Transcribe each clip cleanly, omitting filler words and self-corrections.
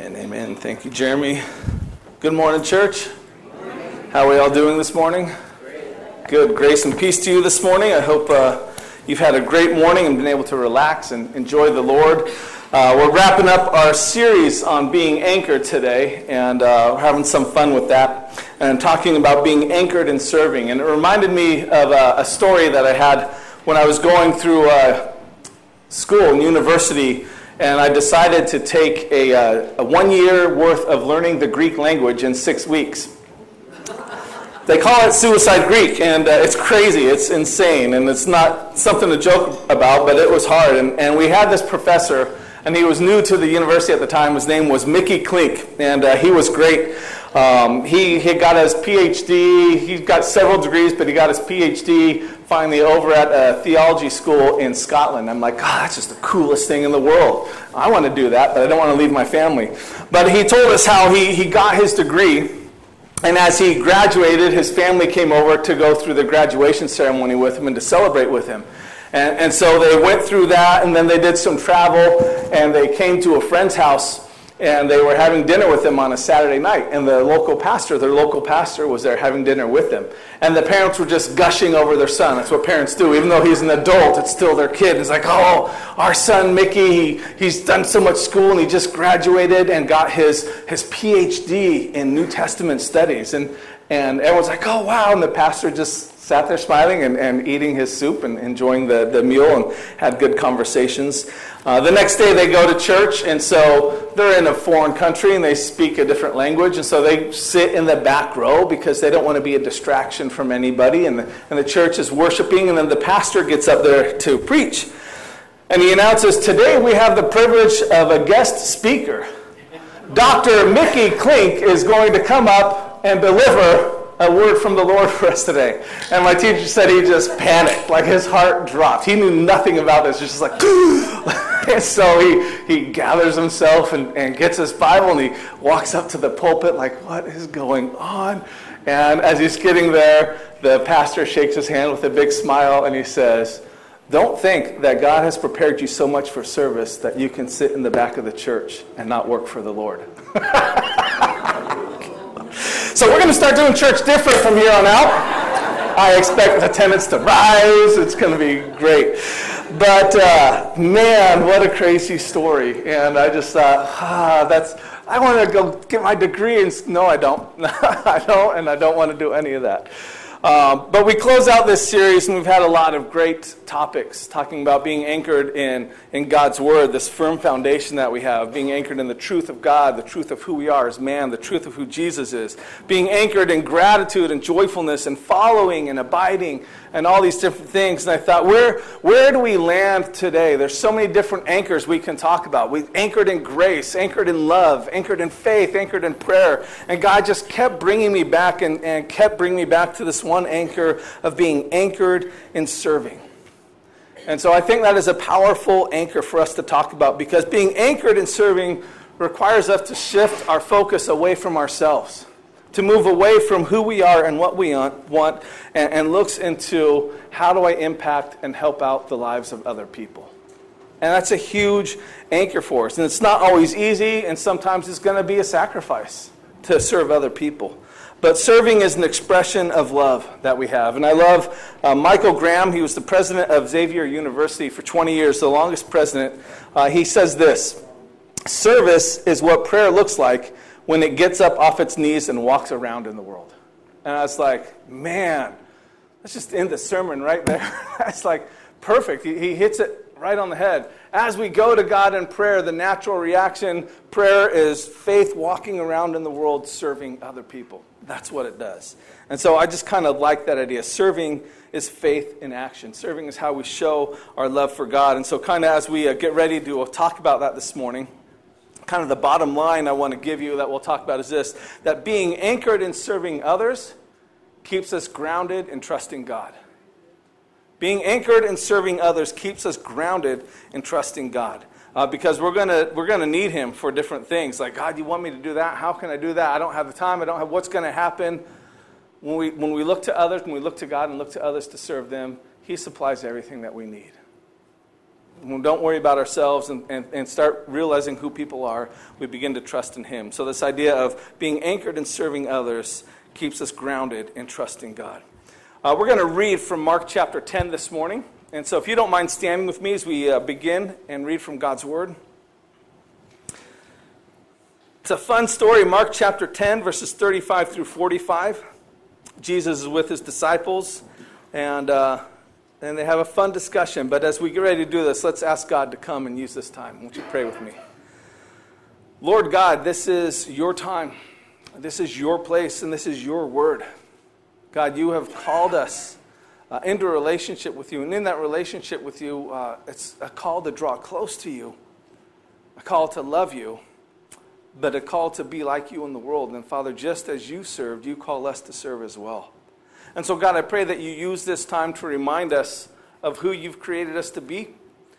Amen, amen. Thank you, Jeremy. Good morning, church. How are we all doing this morning? Good. Grace and peace to you this morning. I hope you've had a great morning and been able to relax and enjoy the Lord. We're wrapping up our series on being anchored today, and we're having some fun with that, and talking about being anchored in serving. And it reminded me of a story that I had when I was going through school and university, and I decided to take a 1 year worth of learning the Greek language in 6 weeks. They call it Suicide Greek, and it's crazy, it's insane, and it's not something to joke about, but it was hard. And we had this professor, and he was new to the university at the time. His name was Mickey Klink, and he was great. He got his PhD. He got several degrees, but he got his PhD finally over at a theology school in Scotland. I'm like, God, that's just the coolest thing in the world. I want to do that, but I don't want to leave my family. But he told us how he got his degree, and as he graduated, his family came over to go through the graduation ceremony with him and to celebrate with him. And so they went through that, and then they did some travel, and they came to a friend's house, and they were having dinner with him on a Saturday night. And their local pastor was there having dinner with them. And the parents were just gushing over their son. That's what parents do. Even though he's an adult, it's still their kid. It's like, oh, our son Mickey, he's done so much school, and he just graduated and got his PhD in New Testament studies. And everyone's like, oh, wow. And the pastor just sat there smiling and eating his soup and enjoying the meal and had good conversations. The next day they go to church, and so they're in a foreign country and they speak a different language, and so they sit in the back row because they don't want to be a distraction from anybody, and the church is worshiping, and then the pastor gets up there to preach. And he announces, today we have the privilege of a guest speaker. Dr. Mickey Klink is going to come up and deliver a word from the Lord for us today. And my teacher said he just panicked, like his heart dropped. He knew nothing about this. It's just like, and so he gathers himself and gets his Bible, and he walks up to the pulpit like, what is going on? And as he's getting there, the pastor shakes his hand with a big smile, and he says, don't think that God has prepared you so much for service that you can sit in the back of the church and not work for the Lord. So we're going to start doing church different from here on out. I expect attendance to rise. It's going to be great. But man, what a crazy story. And I just thought, I want to go get my degree. And no, I don't. I don't, and I don't want to do any of that. But we close out this series, and we've had a lot of great topics talking about being anchored in God's Word, this firm foundation that we have, being anchored in the truth of God, the truth of who we are as man, the truth of who Jesus is, being anchored in gratitude and joyfulness and following and abiding and all these different things. And I thought, where do we land today? There's so many different anchors we can talk about. We've anchored in grace, anchored in love, anchored in faith, anchored in prayer. And God just kept bringing me back and kept bringing me back to this one anchor of being anchored in serving. And so I think that is a powerful anchor for us to talk about, because being anchored in serving requires us to shift our focus away from ourselves, to move away from who we are and what we want, and looks into how do I impact and help out the lives of other people. And that's a huge anchor for us. And it's not always easy, and sometimes it's going to be a sacrifice to serve other people. But serving is an expression of love that we have. And I love Michael Graham. He was the president of Xavier University for 20 years, the longest president. He says this: service is what prayer looks like when it gets up off its knees and walks around in the world. And I was like, man, let's just end the sermon right there. That's like perfect. He hits it right on the head. As we go to God in prayer, the natural reaction, prayer is faith walking around in the world serving other people. That's what it does. And so I just kind of like that idea. Serving is faith in action. Serving is how we show our love for God. And so kind of as we get ready to talk about that this morning, kind of the bottom line I want to give you that we'll talk about is this: that being anchored in serving others keeps us grounded in trusting God. Being anchored in serving others keeps us grounded in trusting God. Because we're gonna need Him for different things. Like, God, you want me to do that? How can I do that? I don't have the time. I don't have what's going to happen. When we look to others, when we look to God and look to others to serve them, He supplies everything that we need. When we don't worry about ourselves and start realizing who people are, we begin to trust in Him. So this idea of being anchored in serving others keeps us grounded in trusting God. We're going to read from Mark chapter 10 this morning. And so if you don't mind standing with me as we begin and read from God's Word. It's a fun story, Mark chapter 10, verses 35 through 45. Jesus is with His disciples, and they have a fun discussion. But as we get ready to do this, let's ask God to come and use this time. Won't you pray with me? Lord God, this is your time. This is your place, and this is your word. God, you have called us into a relationship with you. And in that relationship with you, it's a call to draw close to you, a call to love you, but a call to be like you in the world. And Father, just as you served, you call us to serve as well. And so, God, I pray that you use this time to remind us of who you've created us to be,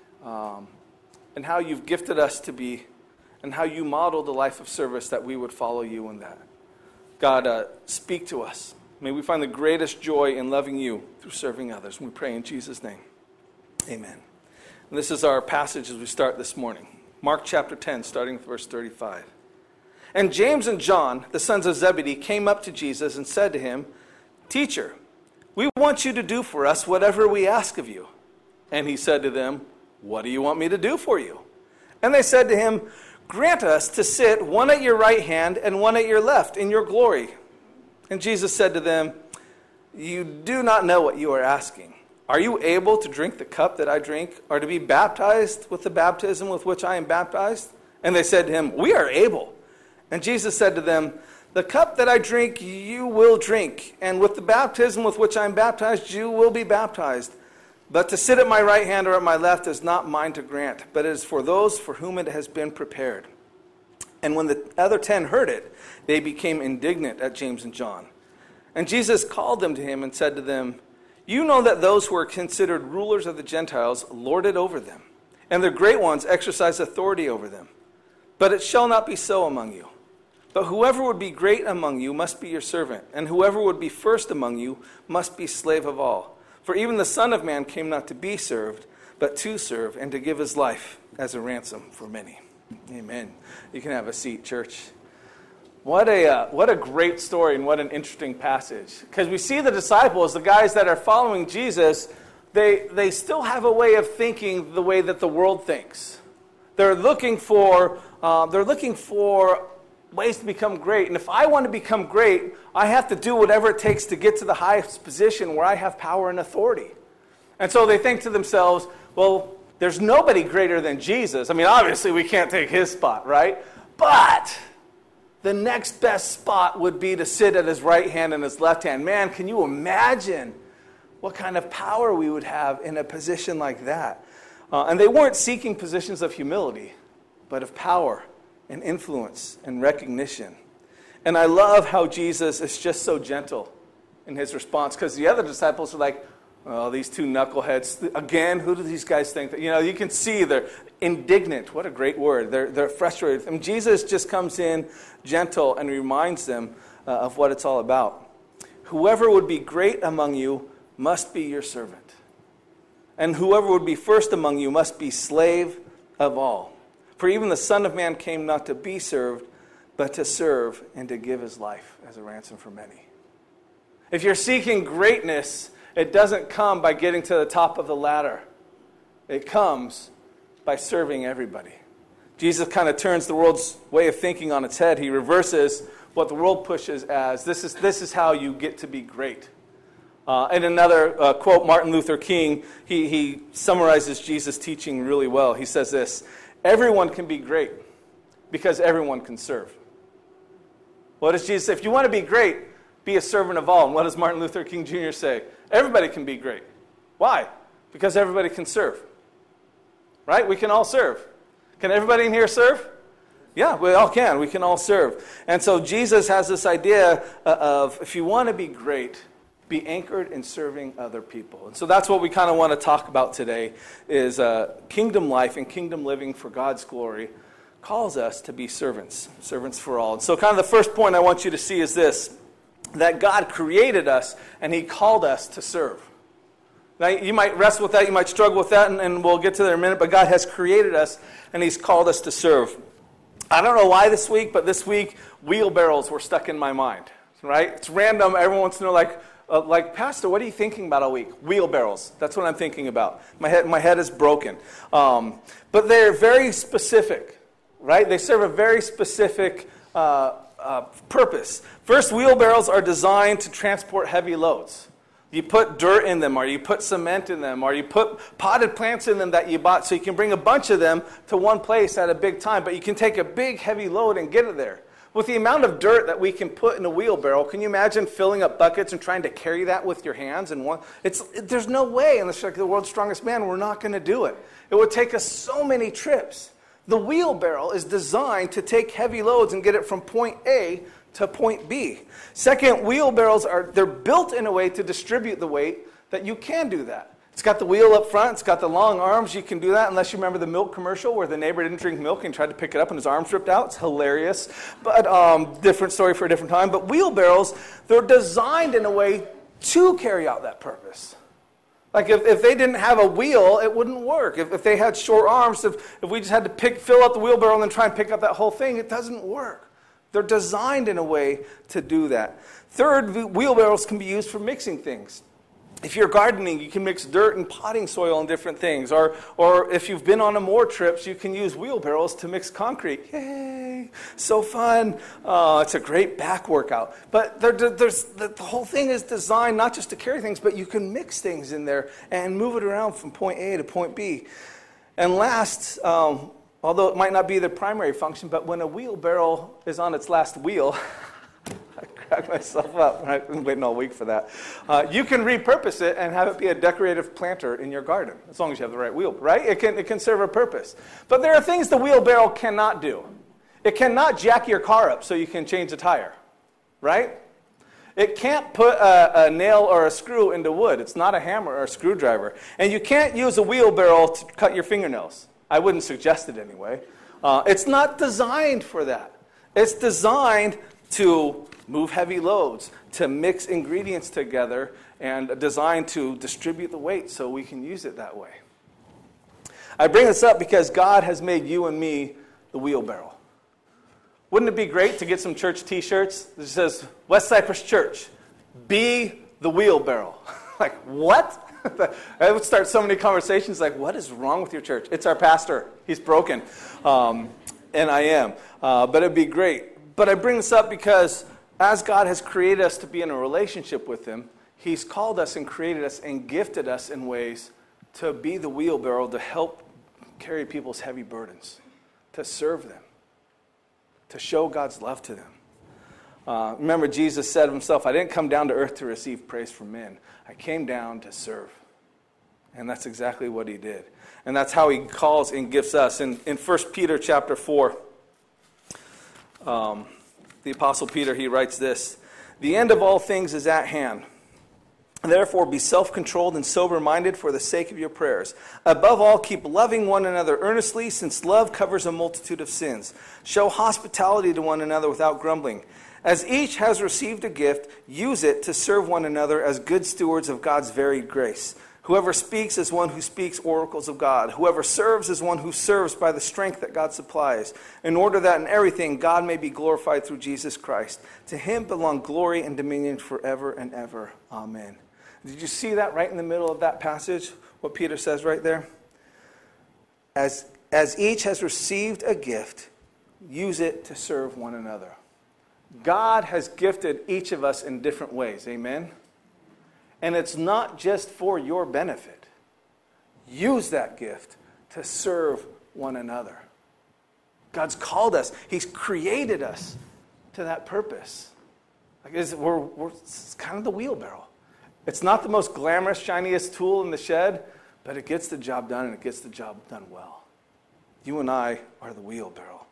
and how you've gifted us to be, and how you modeled a life of service that we would follow you in that. God, speak to us. May we find the greatest joy in loving you through serving others. And we pray in Jesus' name. Amen. And this is our passage as we start this morning. Mark chapter 10, starting with verse 35. And James and John, the sons of Zebedee, came up to Jesus and said to him, Teacher, we want you to do for us whatever we ask of you. And he said to them, What do you want me to do for you? And they said to him, Grant us to sit one at your right hand and one at your left in your glory. And Jesus said to them, You do not know what you are asking. Are you able to drink the cup that I drink, or to be baptized with the baptism with which I am baptized? And they said to him, We are able. And Jesus said to them, The cup that I drink you will drink, and with the baptism with which I am baptized you will be baptized. But to sit at my right hand or at my left is not mine to grant, but it is for those for whom it has been prepared. And when the other 10 heard it, they became indignant at James and John. And Jesus called them to him and said to them, You know that those who are considered rulers of the Gentiles lord it over them, and the great ones exercise authority over them. But it shall not be so among you. But whoever would be great among you must be your servant, and whoever would be first among you must be slave of all. For even the Son of Man came not to be served, but to serve, and to give his life as a ransom for many. Amen. You can have a seat, church. What a great story and what an interesting passage. Because we see the disciples, the guys that are following Jesus, they still have a way of thinking the way that the world thinks. They're looking for ways to become great. And if I want to become great, I have to do whatever it takes to get to the highest position where I have power and authority. And so they think to themselves, well, there's nobody greater than Jesus. I mean, obviously we can't take his spot, right? But the next best spot would be to sit at his right hand and his left hand. Man, can you imagine what kind of power we would have in a position like that? And they weren't seeking positions of humility, but of power and influence and recognition. And I love how Jesus is just so gentle in his response, because the other disciples are like, oh, these two knuckleheads. Again, who do these guys think? You can see they're indignant. What a great word. They're frustrated. And Jesus just comes in gentle and reminds them of what it's all about. Whoever would be great among you must be your servant. And whoever would be first among you must be slave of all. For even the Son of Man came not to be served, but to serve and to give his life as a ransom for many. If you're seeking greatness, it doesn't come by getting to the top of the ladder. It comes by serving everybody. Jesus kind of turns the world's way of thinking on its head. He reverses what the world pushes as, this is how you get to be great. In another quote, Martin Luther King, he summarizes Jesus' teaching really well. He says this, everyone can be great because everyone can serve. What does Jesus say? If you want to be great, be a servant of all. And what does Martin Luther King Jr. say? Everybody can be great. Why? Because everybody can serve. Right? We can all serve. Can everybody in here serve? Yeah, we all can. We can all serve. And so Jesus has this idea of, if you want to be great, be anchored in serving other people. And so that's what we kind of want to talk about today, is kingdom life and kingdom living for God's glory calls us to be servants for all. And so kind of the first point I want you to see is this, that God created us and he called us to serve. Now, you might wrestle with that, you might struggle with that, and we'll get to that in a minute, but God has created us, and He's called us to serve. I don't know why this week, but this week, wheelbarrows were stuck in my mind, right? It's random. Everyone wants to know, like, Pastor, what are you thinking about all week? Wheelbarrows. That's what I'm thinking about. My head is broken. But they're very specific, right? They serve a very specific purpose. First, wheelbarrows are designed to transport heavy loads. You put dirt in them, or you put cement in them, or you put potted plants in them that you bought, so you can bring a bunch of them to one place at a big time, but you can take a big, heavy load and get it there. With the amount of dirt that we can put in a wheelbarrow, can you imagine filling up buckets and trying to carry that with your hands? There's no way, unless you're like the world's strongest man, we're not going to do it. It would take us so many trips. The wheelbarrow is designed to take heavy loads and get it from point A to point B. Second, wheelbarrows they're built in a way to distribute the weight that you can do that. It's got the wheel up front, it's got the long arms, you can do that, unless you remember the milk commercial where the neighbor didn't drink milk and tried to pick it up and his arms ripped out. It's hilarious, but different story for a different time. But wheelbarrows, they're designed in a way to carry out that purpose. Like if they didn't have a wheel, it wouldn't work. If they had short arms, if we just had to fill out the wheelbarrow and then try and pick up that whole thing, it doesn't work. They're designed in a way to do that. Third, wheelbarrows can be used for mixing things. If you're gardening, you can mix dirt and potting soil and different things. Or if you've been on more trips, you can use wheelbarrows to mix concrete. Yay! So fun. It's a great back workout. But the whole thing is designed not just to carry things, but you can mix things in there and move it around from point A to point B. And last, although it might not be the primary function, but when a wheelbarrow is on its last wheel, I crack myself up. I've been waiting all week for that. You can repurpose it and have it be a decorative planter in your garden, as long as you have the right wheel, right? It can serve a purpose. But there are things the wheelbarrow cannot do. It cannot jack your car up so you can change a tire, right? It can't put a nail or a screw into wood. It's not a hammer or a screwdriver. And you can't use a wheelbarrow to cut your fingernails. I wouldn't suggest it anyway. It's not designed for that. It's designed to move heavy loads, to mix ingredients together, and designed to distribute the weight so we can use it that way. I bring this up because God has made you and me the wheelbarrow. Wouldn't it be great to get some church t-shirts that says, West Cypress Church, be the wheelbarrow? Like, what? I would start so many conversations like, what is wrong with your church? It's our pastor. He's broken. And I am. But it'd be great. But I bring this up because as God has created us to be in a relationship with Him, He's called us and created us and gifted us in ways to be the wheelbarrow to help carry people's heavy burdens, to serve them, to show God's love to them. Remember, Jesus said of Himself, I didn't come down to earth to receive praise from men. I came down to serve. And that's exactly what He did. And that's how He calls and gifts us. In 1 Peter chapter 4, the Apostle Peter, he writes this, the end of all things is at hand. Therefore, be self-controlled and sober-minded for the sake of your prayers. Above all, keep loving one another earnestly, since love covers a multitude of sins. Show hospitality to one another without grumbling. As each has received a gift, use it to serve one another as good stewards of God's varied grace. Whoever speaks is one who speaks oracles of God. Whoever serves is one who serves by the strength that God supplies, in order that in everything God may be glorified through Jesus Christ. To Him belong glory and dominion forever and ever. Amen. Did you see that right in the middle of that passage? What Peter says right there? As each has received a gift, use it to serve one another. God has gifted each of us in different ways. Amen? And it's not just for your benefit. Use that gift to serve one another. God's called us. He's created us to that purpose. It's kind of the wheelbarrow. It's not the most glamorous, shiniest tool in the shed, but it gets the job done, and it gets the job done well. You and I are the wheelbarrow.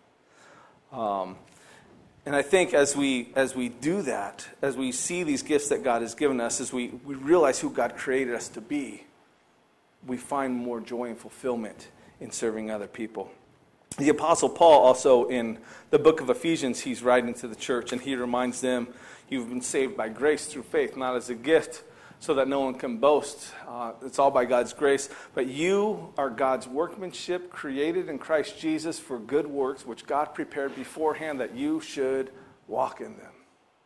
And I think as we do that, as we see these gifts that God has given us, as we realize who God created us to be, we find more joy and fulfillment in serving other people. The Apostle Paul also, in the book of Ephesians, he's writing to the church, and he reminds them, you've been saved by grace through faith, not as a gift, so that no one can boast. It's all by God's grace. But you are God's workmanship, created in Christ Jesus for good works, which God prepared beforehand that you should walk in them.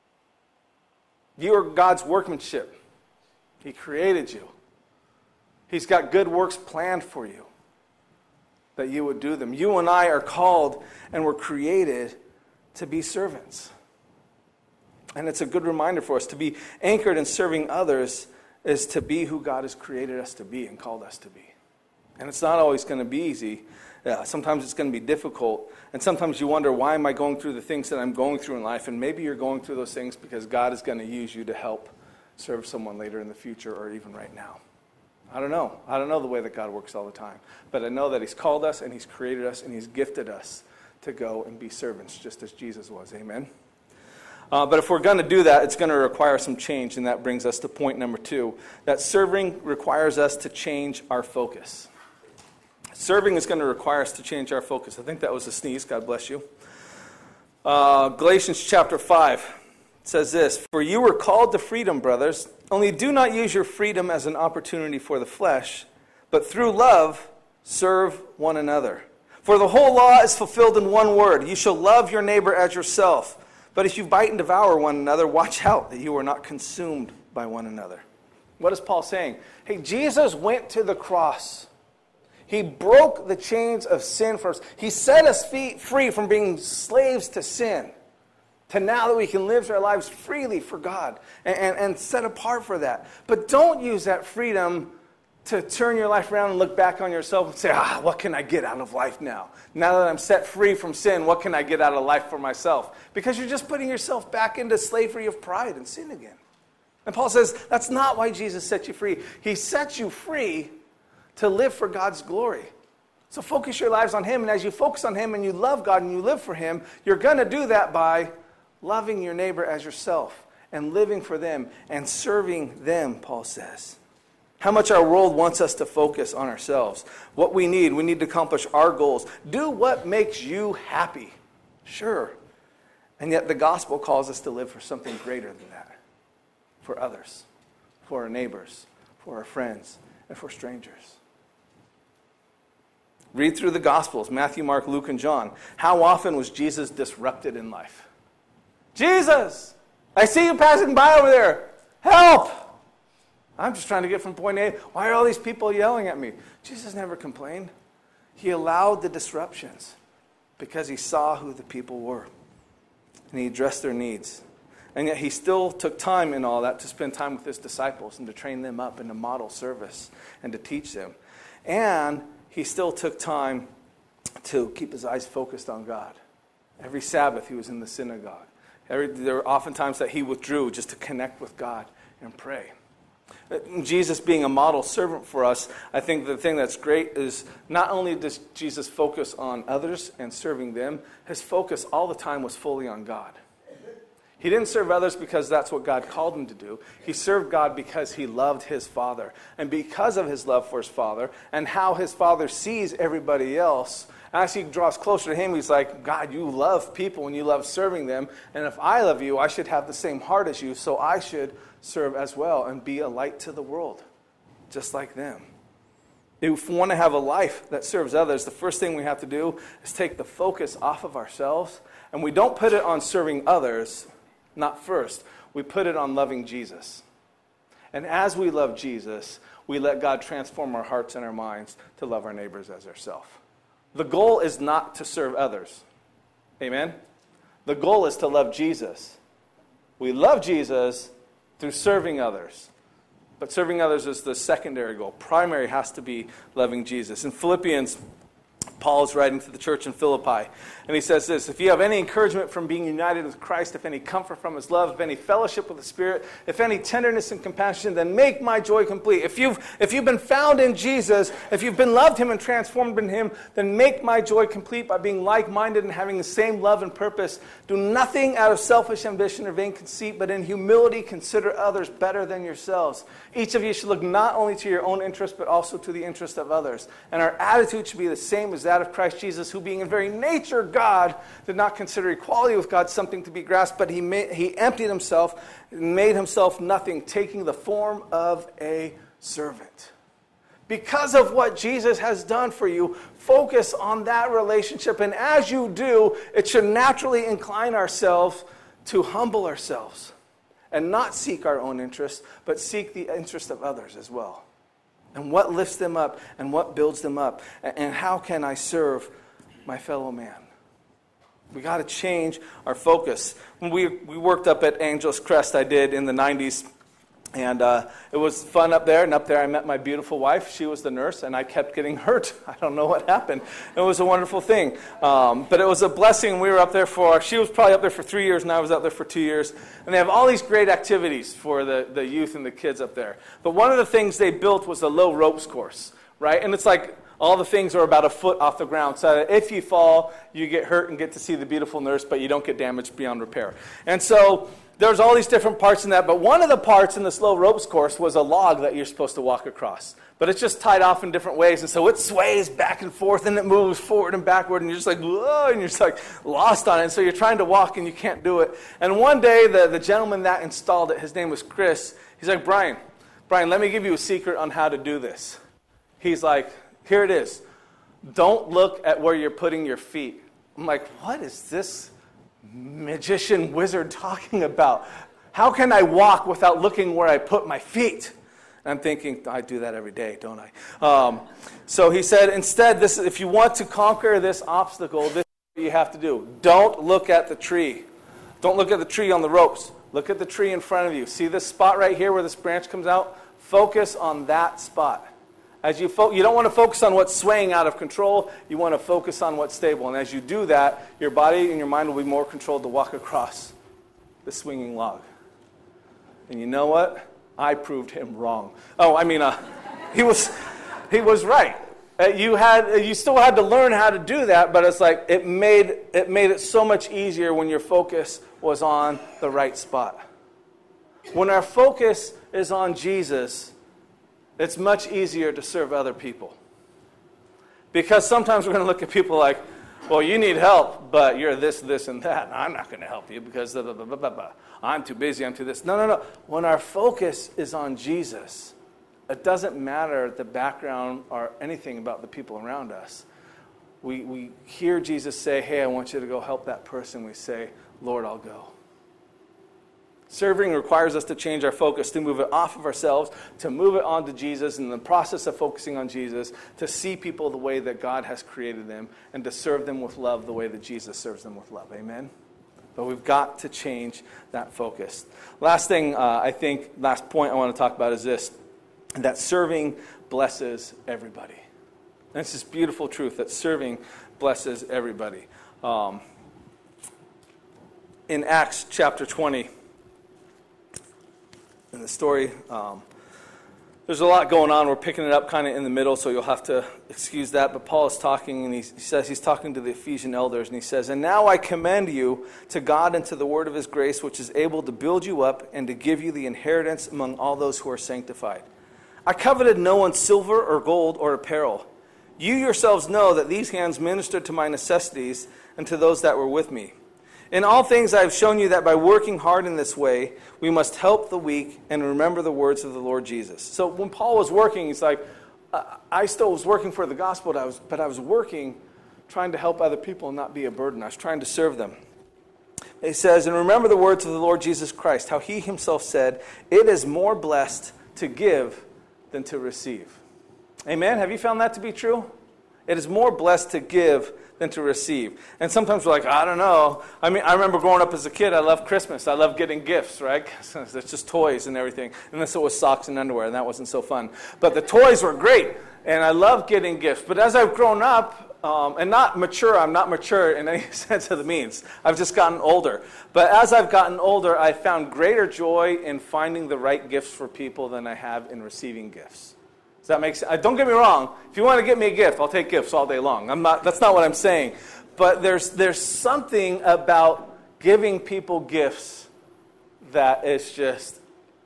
You are God's workmanship. He created you. He's got good works planned for you, that you would do them. You and I are called and were created to be servants. And it's a good reminder for us to be anchored in serving others is to be who God has created us to be and called us to be. And it's not always going to be easy. Sometimes it's going to be difficult. And sometimes you wonder, why am I going through the things that I'm going through in life? And maybe you're going through those things because God is going to use you to help serve someone later in the future or even right now. I don't know. I don't know the way that God works all the time. But I know that He's called us and He's created us and He's gifted us to go and be servants just as Jesus was. Amen? But if we're going to do that, it's going to require some change, and that brings us to point number 2, that serving requires us to change our focus. Serving is going to require us to change our focus. I think that was a sneeze. God bless you. Galatians chapter 5 says this, "For you were called to freedom, brothers, only do not use your freedom as an opportunity for the flesh, but through love serve one another. For the whole law is fulfilled in one word, you shall love your neighbor as yourself. But if you bite and devour one another, watch out that you are not consumed by one another." What is Paul saying? Hey, Jesus went to the cross. He broke the chains of sin for us. He set us free from being slaves to sin, to now that we can live our lives freely for God and set apart for that. But don't use that freedom to turn your life around and look back on yourself and say, what can I get out of life now? Now that I'm set free from sin, what can I get out of life for myself? Because you're just putting yourself back into slavery of pride and sin again. And Paul says, that's not why Jesus set you free. He set you free to live for God's glory. So focus your lives on Him, and as you focus on Him and you love God and you live for Him, you're going to do that by loving your neighbor as yourself and living for them and serving them, Paul says. How much our world wants us to focus on ourselves. What we need to accomplish our goals. Do what makes you happy. Sure. And yet the gospel calls us to live for something greater than that. For others. For our neighbors. For our friends. And for strangers. Read through the Gospels, Matthew, Mark, Luke, and John. How often was Jesus disrupted in life? Jesus! I see you passing by over there. Help! I'm just trying to get from point A. Why are all these people yelling at me? Jesus never complained. He allowed the disruptions because He saw who the people were. And He addressed their needs. And yet He still took time in all that to spend time with His disciples and to train them up and to model service and to teach them. And He still took time to keep His eyes focused on God. Every Sabbath He was in the synagogue. There were often times that He withdrew just to connect with God and pray. Jesus being a model servant for us, I think the thing that's great is not only does Jesus focus on others and serving them, His focus all the time was fully on God. He didn't serve others because that's what God called Him to do. He served God because He loved His Father. And because of His love for His Father and how His Father sees everybody else, as He draws closer to Him, He's like, God, you love people and you love serving them. And if I love you, I should have the same heart as you, so I should serve as well and be a light to the world, just like them. If we want to have a life that serves others, the first thing we have to do is take the focus off of ourselves. And we don't put it on serving others, not first. We put it on loving Jesus. And as we love Jesus, we let God transform our hearts and our minds to love our neighbors as ourselves. The goal is not to serve others. Amen? The goal is to love Jesus. We love Jesus through serving others. But serving others is the secondary goal. Primary has to be loving Jesus. In Philippians, Paul is writing to the church in Philippi, and he says this: if you have any encouragement from being united with Christ, if any comfort from His love, if any fellowship with the Spirit, if any tenderness and compassion, then make my joy complete. If you've been found in Jesus, if you've been loved Him and transformed in Him, then make my joy complete by being like-minded and having the same love and purpose. Do nothing out of selfish ambition or vain conceit, but in humility consider others better than yourselves. Each of you should look not only to your own interest, but also to the interest of others. And our attitude should be the same same as that of Christ Jesus, who being in very nature God, did not consider equality with God something to be grasped, but he emptied himself and made himself nothing, taking the form of a servant. Because of what Jesus has done for you, focus on that relationship. And as you do, it should naturally incline ourselves to humble ourselves and not seek our own interest, but seek the interest of others as well. And what lifts them up and what builds them up. And how can I serve my fellow man? We got to change our focus. When we worked up at Angel's Crest, I did in the 90s. And it was fun up there. And up there I met my beautiful wife. She was the nurse, and I kept getting hurt. I don't know what happened. It was a wonderful thing. But it was a blessing. We were up there she was probably up there for 3 years, and I was up there for 2 years. And they have all these great activities for the youth and the kids up there. But one of the things they built was a low ropes course, right? And it's like all the things are about a foot off the ground. So that if you fall, you get hurt and get to see the beautiful nurse, but you don't get damaged beyond repair. And so there's all these different parts in that, but one of the parts in the slow ropes course was a log that you're supposed to walk across. But it's just tied off in different ways, and so it sways back and forth, and it moves forward and backward, and you're just like, whoa, and you're just like lost on it, and so you're trying to walk, and you can't do it. And one day, the gentleman that installed it, his name was Chris, he's like, Brian, let me give you a secret on how to do this. He's like, here it is. Don't look at where you're putting your feet. I'm like, what is this magician wizard talking about? How can I walk without looking where I put my feet? And I'm thinking, I do that every day, don't I? So he said, instead, if you want to conquer this obstacle, this is what you have to do. Don't look at the tree. Don't look at the tree on the ropes. Look at the tree in front of you. See this spot right here where this branch comes out? Focus on that spot. As you don't want to focus on what's swaying out of control. You want to focus on what's stable. And as you do that, your body and your mind will be more controlled to walk across the swinging log. And you know what? I proved him wrong. He was right. You still had to learn how to do that, but it's like it made it so much easier when your focus was on the right spot. When our focus is on Jesus, it's much easier to serve other people. Because sometimes we're going to look at people like, well, you need help, but you're this, and that. And I'm not going to help you because blah, blah, blah, blah, blah. I'm too busy, I'm too this. No. When our focus is on Jesus, it doesn't matter the background or anything about the people around us. We hear Jesus say, hey, I want you to go help that person. We say, Lord, I'll go. Serving requires us to change our focus, to move it off of ourselves, to move it onto Jesus, and in the process of focusing on Jesus, to see people the way that God has created them, and to serve them with love the way that Jesus serves them with love. Amen? But we've got to change that focus. Last point I want to talk about is this, that serving blesses everybody. And it's this beautiful truth that serving blesses everybody. In Acts chapter 20, in the story, there's a lot going on. We're picking it up kind of in the middle, so you'll have to excuse that. But Paul is talking, and he says he's talking to the Ephesian elders, and he says, and now I commend you to God and to the word of his grace, which is able to build you up and to give you the inheritance among all those who are sanctified. I coveted no one's silver or gold or apparel. You yourselves know that these hands ministered to my necessities and to those that were with me. In all things I have shown you that by working hard in this way, we must help the weak and remember the words of the Lord Jesus. So when Paul was working, he's like, I still was working for the gospel, but I was working trying to help other people and not be a burden. I was trying to serve them. He says, and remember the words of the Lord Jesus Christ, how he himself said, it is more blessed to give than to receive. Amen? Have you found that to be true? It is more blessed to give than to receive. And sometimes we're like, I don't know. I remember growing up as a kid, I loved Christmas. I loved getting gifts, right? It's just toys and everything. And then so it was socks and underwear, and that wasn't so fun. But the toys were great, and I loved getting gifts. But as I've grown up, and not mature, I'm not mature in any sense of the means. I've just gotten older. But as I've gotten older, I've found greater joy in finding the right gifts for people than I have in receiving gifts. Does that make sense? Don't get me wrong. If you want to get me a gift, I'll take gifts all day long. That's not what I'm saying. But there's something about giving people gifts that is just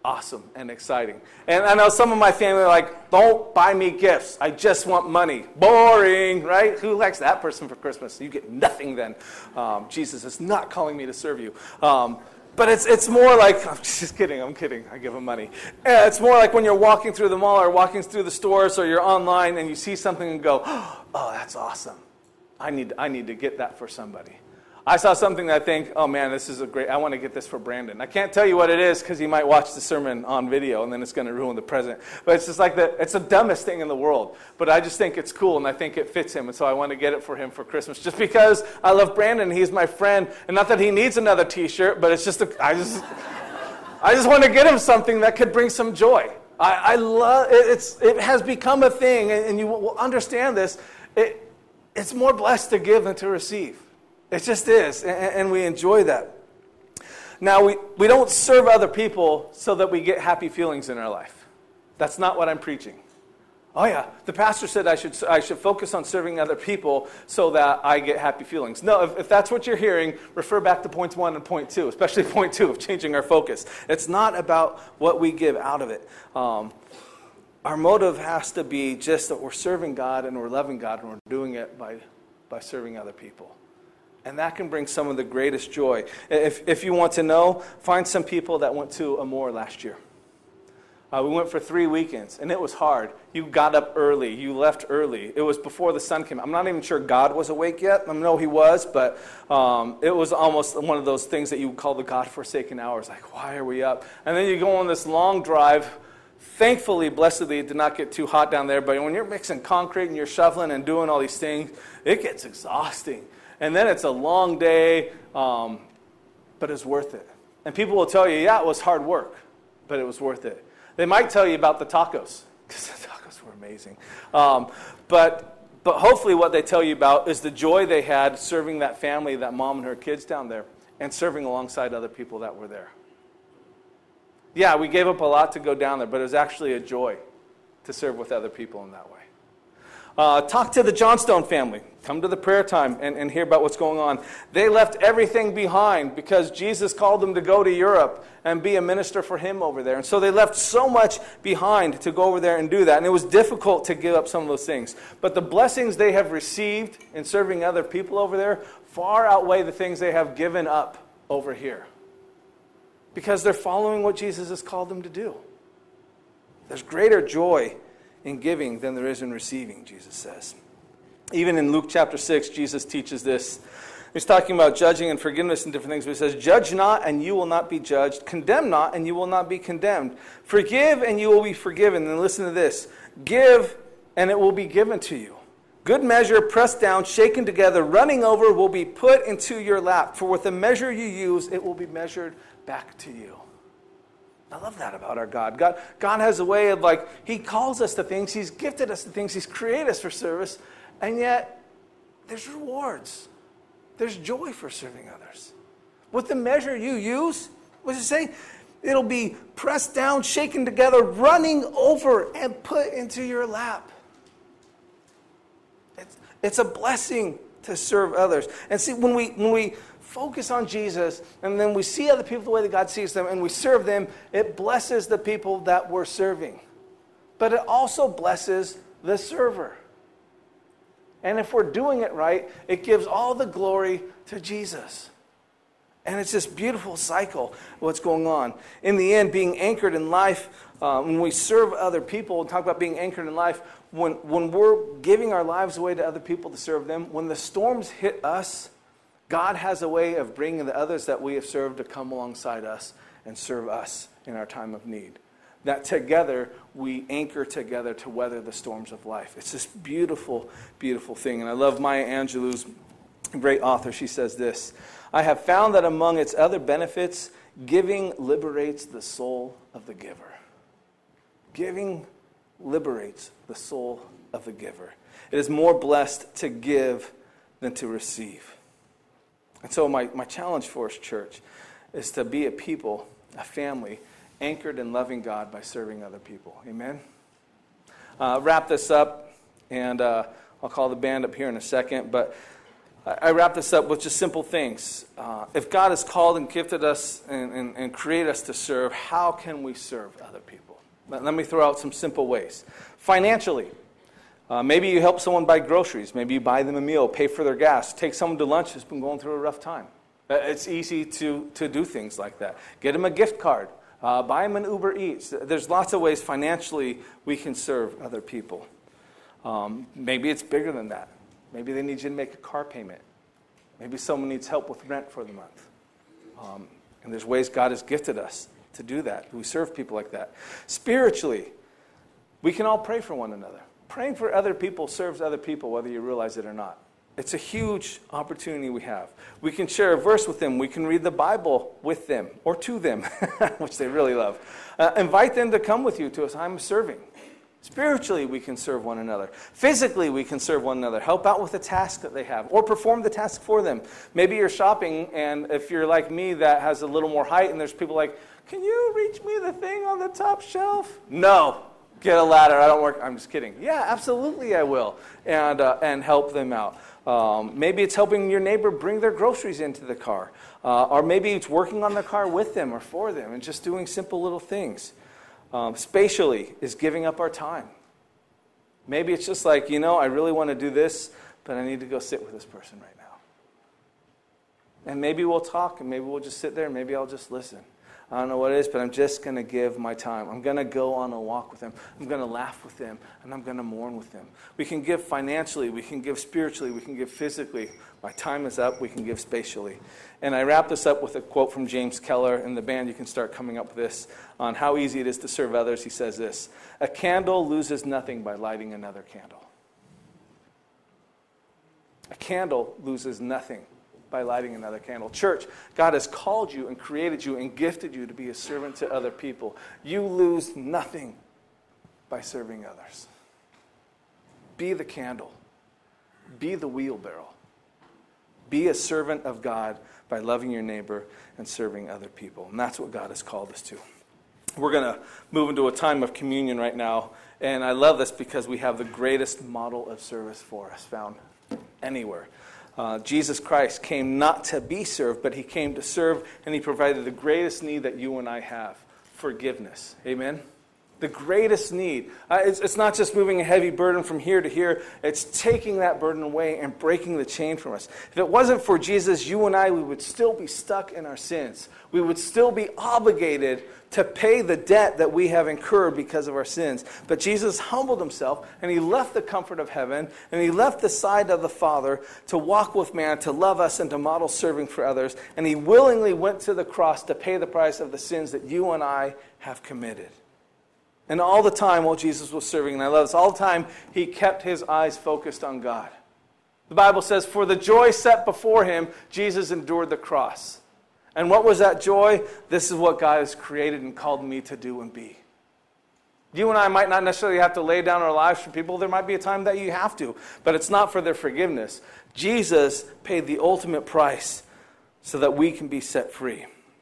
awesome and exciting. And I know some of my family are like, don't buy me gifts. I just want money. Boring, right? Who likes that person for Christmas? You get nothing then. Jesus is not calling me to serve you. But it's more like, I'm just kidding, I'm kidding. I give them money. It's more like when you're walking through the mall or walking through the stores or you're online and you see something and go, oh, that's awesome. I need to get that for somebody. I saw something that I think, oh man, this is I want to get this for Brandon. I can't tell you what it is because he might watch the sermon on video and then it's going to ruin the present. But it's just like it's the dumbest thing in the world. But I just think it's cool and I think it fits him. And so I want to get it for him for Christmas just because I love Brandon. He's my friend. And not that he needs another t-shirt, but it's just, I just want to get him something that could bring some joy. I love, it has become a thing and you will understand this. It's more blessed to give than to receive. It just is, and we enjoy that. Now, we don't serve other people so that we get happy feelings in our life. That's not what I'm preaching. Oh yeah, the pastor said I should focus on serving other people so that I get happy feelings. No, if that's what you're hearing, refer back to points 1 and point 2, especially point 2 of changing our focus. It's not about what we give out of it. Our motive has to be just that we're serving God and we're loving God and we're doing it by serving other people. And that can bring some of the greatest joy. If you want to know, find some people that went to Amor last year. We went for 3 weekends, and it was hard. You got up early. You left early. It was before the sun came. I'm not even sure God was awake yet. I know he was, but it was almost one of those things that you would call the God-forsaken hours. Like, why are we up? And then you go on this long drive. Thankfully, blessedly, it did not get too hot down there. But when you're mixing concrete and you're shoveling and doing all these things, it gets exhausting. And then it's a long day, but it's worth it. And people will tell you, yeah, it was hard work, but it was worth it. They might tell you about the tacos, because the tacos were amazing. But hopefully what they tell you about is the joy they had serving that family, that mom and her kids down there, and serving alongside other people that were there. Yeah, we gave up a lot to go down there, but it was actually a joy to serve with other people in that way. Talk to the Johnstone family. Come to the prayer time and hear about what's going on. They left everything behind because Jesus called them to go to Europe and be a minister for him over there. And so they left so much behind to go over there and do that. And it was difficult to give up some of those things. But the blessings they have received in serving other people over there far outweigh the things they have given up over here. Because they're following what Jesus has called them to do. There's greater joy in giving than there is in receiving, Jesus says. Even in Luke chapter 6, Jesus teaches this. He's talking about judging and forgiveness and different things. But he says, judge not and you will not be judged. Condemn not and you will not be condemned. Forgive and you will be forgiven. And listen to this. Give and it will be given to you. Good measure, pressed down, shaken together, running over will be put into your lap. For with the measure you use, it will be measured back to you. I love that about our God. God has a way of he calls us to things. He's gifted us to things. He's created us for service. And yet, there's rewards. There's joy for serving others. With the measure you use, what does it say? It'll be pressed down, shaken together, running over, and put into your lap. It's a blessing to serve others. And see, when we focus on Jesus, and then we see other people the way that God sees them, and we serve them, it blesses the people that we're serving. But it also blesses the server. And if we're doing it right, it gives all the glory to Jesus. And it's this beautiful cycle, what's going on. In the end, being anchored in life, when we serve other people, and talk about being anchored in life, when we're giving our lives away to other people to serve them, when the storms hit us, God has a way of bringing the others that we have served to come alongside us and serve us in our time of need. That together, we anchor together to weather the storms of life. It's this beautiful, beautiful thing. And I love Maya Angelou's great author. She says this, I have found that among its other benefits, giving liberates the soul of the giver. Giving liberates the soul of the giver. It is more blessed to give than to receive. And so my challenge for us, church, is to be a people, a family, anchored in loving God by serving other people. Amen? Wrap this up, and I'll call the band up here in a second. But I wrap this up with just simple things. If God has called and gifted us and created us to serve, how can we serve other people? Let me throw out some simple ways. Financially, maybe you help someone buy groceries. Maybe you buy them a meal, pay for their gas, take someone to lunch who's been going through a rough time. It's easy to do things like that. Get them a gift card. Buy them an Uber Eats. There's lots of ways financially we can serve other people. Maybe it's bigger than that. Maybe they need you to make a car payment. Maybe someone needs help with rent for the month. And there's ways God has gifted us to do that. We serve people like that. Spiritually, we can all pray for one another. Praying for other people serves other people, whether you realize it or not. It's a huge opportunity we have. We can share a verse with them. We can read the Bible with them or to them, which they really love. Invite them to come with you to a time of serving. Spiritually, we can serve one another. Physically, we can serve one another. Help out with a task that they have or perform the task for them. Maybe you're shopping, and if you're like me that has a little more height and there's people like, can you reach me the thing on the top shelf? No. Get a ladder. I don't work. I'm just kidding. Yeah, absolutely I will. And help them out. Maybe it's helping your neighbor bring their groceries into the car. Or maybe it's working on the car with them or for them and just doing simple little things. Spatially is giving up our time. Maybe it's just like, I really want to do this, but I need to go sit with this person right now. And maybe we'll talk, and maybe we'll just sit there, and maybe I'll just listen. I don't know what it is, but I'm just going to give my time. I'm going to go on a walk with them. I'm going to laugh with them, and I'm going to mourn with them. We can give financially. We can give spiritually. We can give physically. My time is up. We can give spatially. And I wrap this up with a quote from James Keller. And the band, you can start coming up with this on how easy it is to serve others. He says this: a candle loses nothing by lighting another candle. A candle loses nothing by lighting another candle. Church, God has called you and created you and gifted you to be a servant to other people. You lose nothing by serving others. Be the candle. Be the wheelbarrow. Be a servant of God by loving your neighbor and serving other people. And that's what God has called us to. We're going to move into a time of communion right now. And I love this because we have the greatest model of service for us found anywhere. Jesus Christ came not to be served, but he came to serve, and he provided the greatest need that you and I have: forgiveness. Amen? The greatest need. It's not just moving a heavy burden from here to here. It's taking that burden away and breaking the chain from us. If it wasn't for Jesus, you and I, we would still be stuck in our sins. We would still be obligated to pay the debt that we have incurred because of our sins. But Jesus humbled himself, and he left the comfort of heaven, and he left the side of the Father to walk with man, to love us, and to model serving for others. And he willingly went to the cross to pay the price of the sins that you and I have committed. And all the time while Jesus was serving, and I love this, all the time he kept his eyes focused on God. The Bible says, for the joy set before him, Jesus endured the cross. And what was that joy? This is what God has created and called me to do and be. You and I might not necessarily have to lay down our lives for people. There might be a time that you have to, but it's not for their forgiveness. Jesus paid the ultimate price so that we can be set free.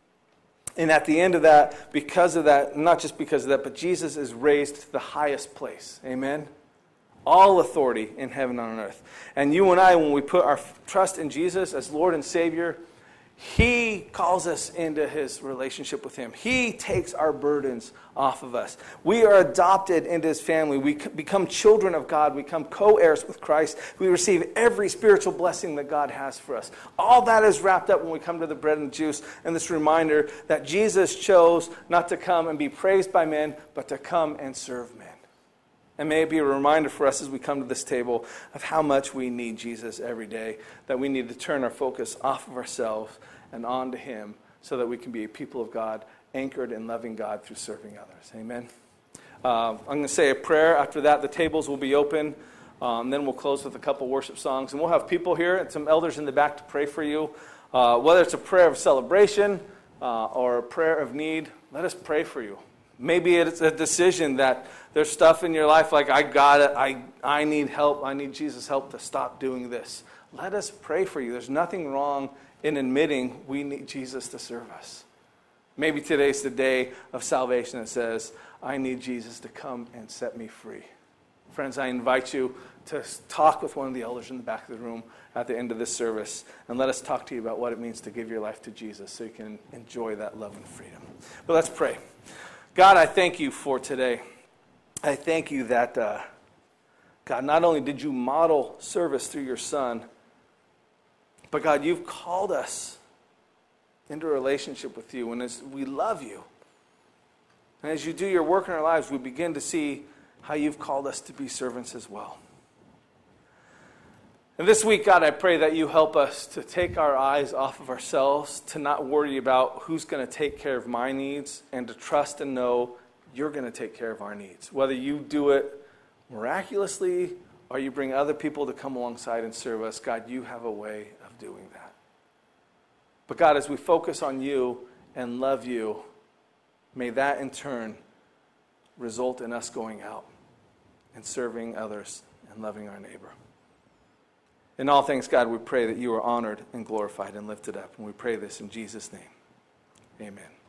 And at the end of that, because of that, not just because of that, but Jesus is raised to the highest place. Amen? All authority in heaven and on earth. And you and I, when we put our trust in Jesus as Lord and Savior, he calls us into his relationship with him. He takes our burdens off of us. We are adopted into his family. We become children of God. We become co-heirs with Christ. We receive every spiritual blessing that God has for us. All that is wrapped up when we come to the bread and juice and this reminder that Jesus chose not to come and be praised by men, but to come and serve men. And may it be a reminder for us as we come to this table of how much we need Jesus every day, that we need to turn our focus off of ourselves and on to him so that we can be a people of God, anchored in loving God through serving others. Amen. I'm going to say a prayer. After that, the tables will be open. Then we'll close with a couple worship songs. And we'll have people here and some elders in the back to pray for you. Whether it's a prayer of celebration or a prayer of need, let us pray for you. Maybe it's a decision that there's stuff in your life like, I got it, I need help, I need Jesus' help to stop doing this. Let us pray for you. There's nothing wrong in admitting we need Jesus to serve us. Maybe today's the day of salvation that says, I need Jesus to come and set me free Friends, I invite you to talk with one of the elders in the back of the room at the end of this service, and let us talk to you about what it means to give your life to Jesus so you can enjoy that love and freedom. But let's pray. God, I thank you for today. I thank you that, God, not only did you model service through your Son, but God, you've called us into a relationship with you, and as we love you, and as you do your work in our lives, we begin to see how you've called us to be servants as well. And this week, God, I pray that you help us to take our eyes off of ourselves, to not worry about who's going to take care of my needs, and to trust and know you're going to take care of our needs. Whether you do it miraculously or you bring other people to come alongside and serve us, God, you have a way of doing that. But God, as we focus on you and love you, may that in turn result in us going out and serving others and loving our neighbor. In all things, God, we pray that you are honored and glorified and lifted up. And we pray this in Jesus' name. Amen.